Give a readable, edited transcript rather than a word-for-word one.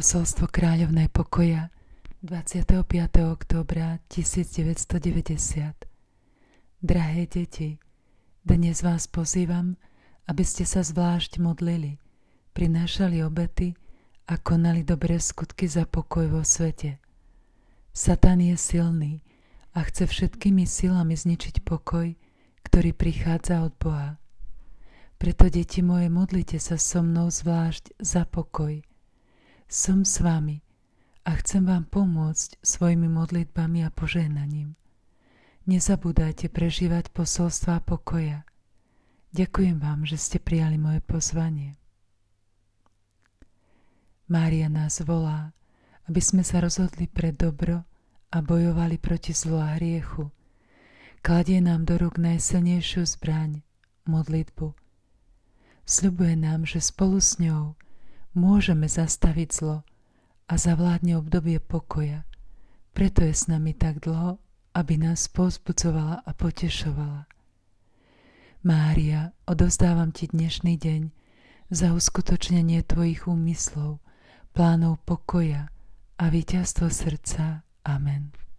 Posolstvo kráľovnej pokoja 25. októbra 1990. Drahé deti, dnes vás pozývam, aby ste sa zvlášť modlili, prinášali obety a konali dobré skutky za pokoj vo svete. Satan je silný a chce všetkými silami zničiť pokoj, ktorý prichádza od Boha. Preto, deti moje, modlite sa so mnou zvlášť za pokoj. Som s vami a chcem vám pomôcť svojimi modlitbami a požehnaním. Nezabúdajte prežívať posolstvá pokoja. Ďakujem vám, že ste prijali moje pozvanie. Mária nás volá, aby sme sa rozhodli pre dobro a bojovali proti zlu a hriechu. Kladie nám do rúk najsilnejšiu zbraň, modlitbu. Sľubuje nám, že spolu s ňou môžeme zastaviť zlo a zavládne obdobie pokoja. Preto je s nami tak dlho, aby nás povzbudzovala a potešovala. Mária, odovzdávam ti dnešný deň za uskutočnenie tvojich úmyslov, plánov pokoja a víťazstvo srdca. Amen.